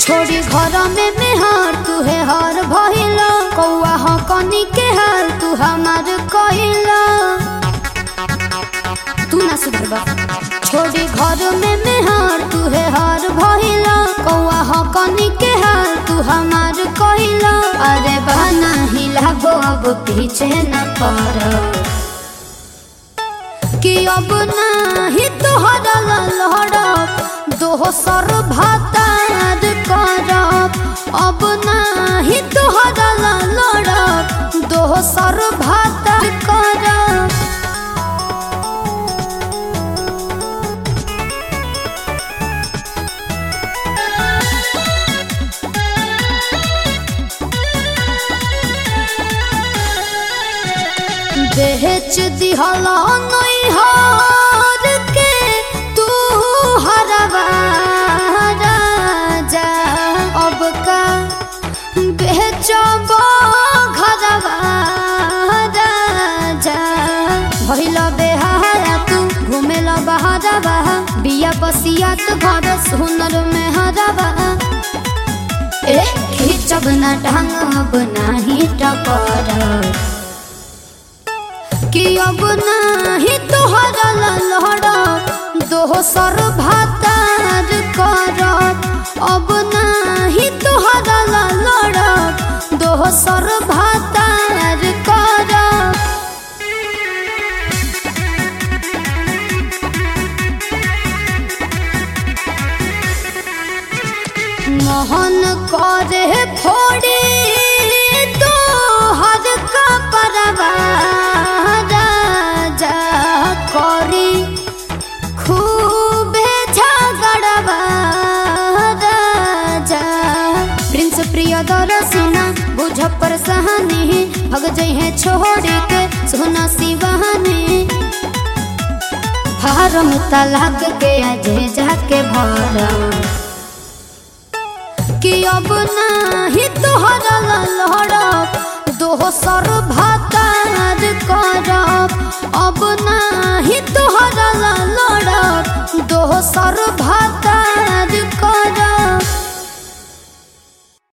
छोड़ी घर में मेहर तू है हर भइला कौआ हो कनी के हाल तू हमार कइला तू ना सुधरबा। छोड़ी घर में मेहर तू है हर भइला कौआ हो कनी के हाल तू हमार कइला। अरे बना हिलाबो अब पीछे न पड़ कि अब नाही तोहरा लहड़ब दोसर भातार करब। अब नाही तोहरा लहड़ब दोसर भातार करब। बेच दिहला नैहर के तू हरवा राजा अब का बेचब घरवा राजा। भइला बेहारा तू घुमेला बहरवा बिया बसिया तो घर सुनर में हरवा। ए खिचब ना ढंगब नाही टकर कि अब नाही तोहरा लहड़ब दोसर भातार करब। अब नाही तोहरा लहड़ब दोसर भातार करब। मोहन करे फोड़ी तोहर कपड़वा करी खूबे झगड़वा राजा। प्रिंस प्रियदर्शना बुझ पर सहनी भग जइहे छोड़ के सोना सिवानी। फारम तलाक के अजे जाके भर कि अब नाही तोहरा